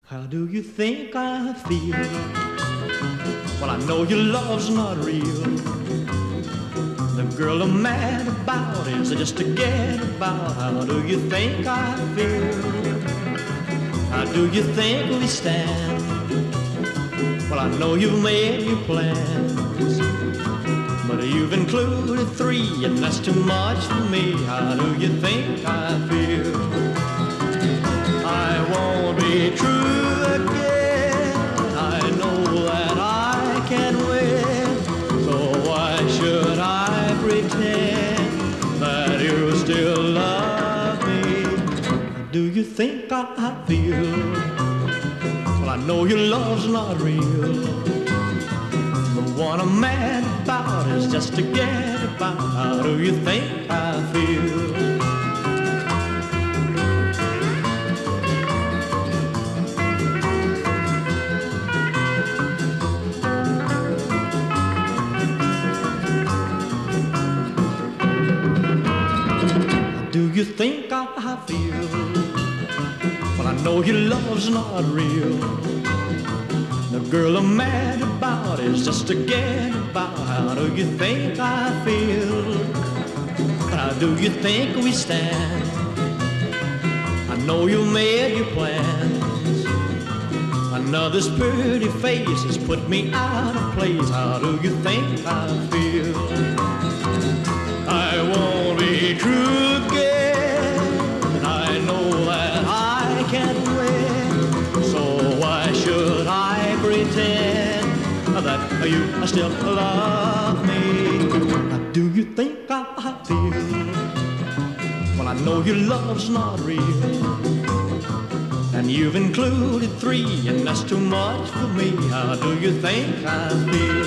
How do you think I feel? Well, I know your love's not real. The girl I'm mad about is just to get about. How do you think I feel? How do you think we stand? Well, I know you've made your plans, but you've included three, and that's too much for me. How do you think I feel? I won't be true again. I know that I can win, so why should I pretend that you still love me? Do you think I feel? Well, I know your love's not real. The one I'm mad about is just to get about. How do you think I feel? Do you think I feel? Well, I know your love's not real. The girl I'm mad about is just to get about. How do you think I feel? How do you think we stand? I know you made your plans. Another's pretty face has put me out of place. How do you think I feel? I won't be true again. I know that I can win, so why should I pretend that you still love me? Do you think I feel? Well, I know your love's not real, and you've included three, and that's too much for me. How do you think I feel?